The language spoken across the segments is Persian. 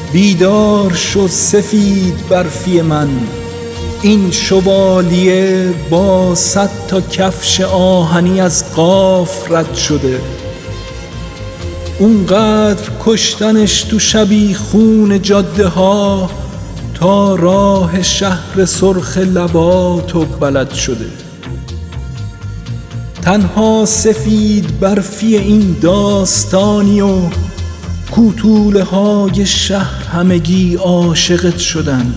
بیدار شو سفید برفی من، این شوالیه با 100 تا کفش آهنی از قاف رد شده. اونقدر کشتنش تو شبیخون جاده ها تا راه شهر سرخ لباتو بلد شده. تنها سفید برفی این داستانی و کوتوله های شهر همگی عاشقت شدن.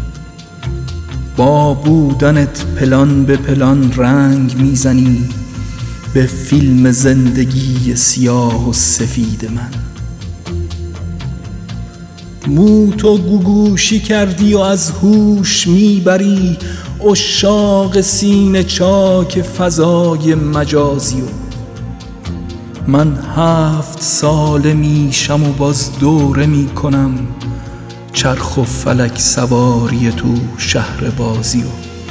با بودنت پلان به پلان رنگ میزنی به فیلم زندگی سیاه و سفید من. موتو گوگوشی کردی و از هوش میبری عشاق سینه چاک فضای مجازیو. من 7 ساله میشم و باز دوره میکنم چرخ و فلک سواری تو شهر بازیو.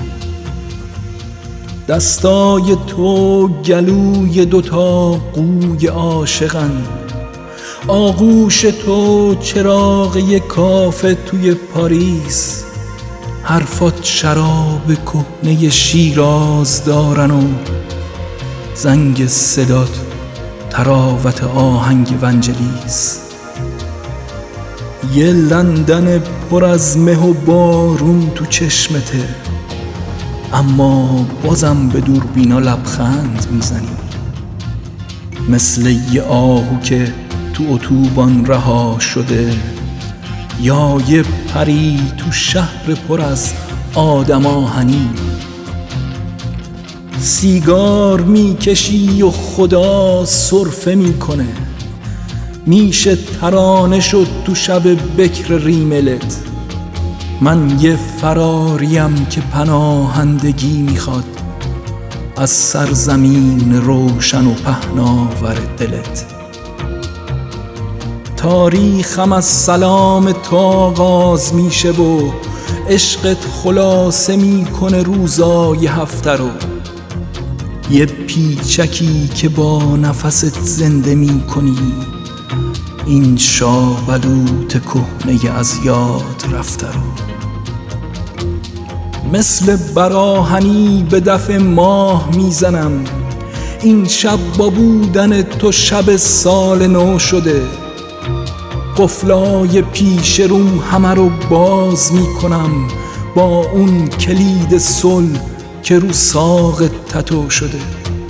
دستای تو گلوی 2 تا قوی عاشقن، آغوش تو چراغ یک کافه توی پاریس، حرفات شراب کهنه شیراز دارن و زنگ صدات تراوت آهنگ ونجلیس. یه لندن پر از مه و بارون تو چشمته، اما بازم به دوربینا لبخند میزنی. مثل یه آهو که تو اتوبان رها شده، یا یه پری تو شهر پر از آدم آهنی. سیگار میکشی و خدا سرفه میکنه، میشه ترانه شد تو شب بکر ریملت. من یه فراریم که پناهندگی میخواد از سرزمین روشن و پهناور دلت. تاریخم از سلام تو آغاز میشه و عشقت خلاصه میکنه روزای هفته رو. یه پیچکی که با نفست زنده میکنی این شابلوت کهنه از یاد رفته رو. مثل براهنی به دف ماه میزنم، این شب با بودن تو شب سال نو شده. قفلای پیش روم همه رو باز میکنم با اون کلید صلح که رو ساق تتو شده.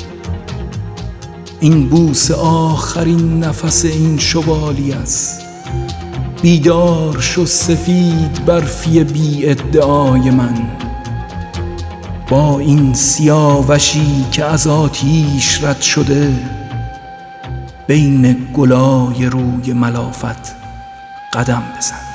این بوس آخرین نفس این شوالی است. بیدار شو سفید برفی بی ادعای من، با این سیاوشی که از آتیش رد شده. بین گلای روی ملافت قدم بزن.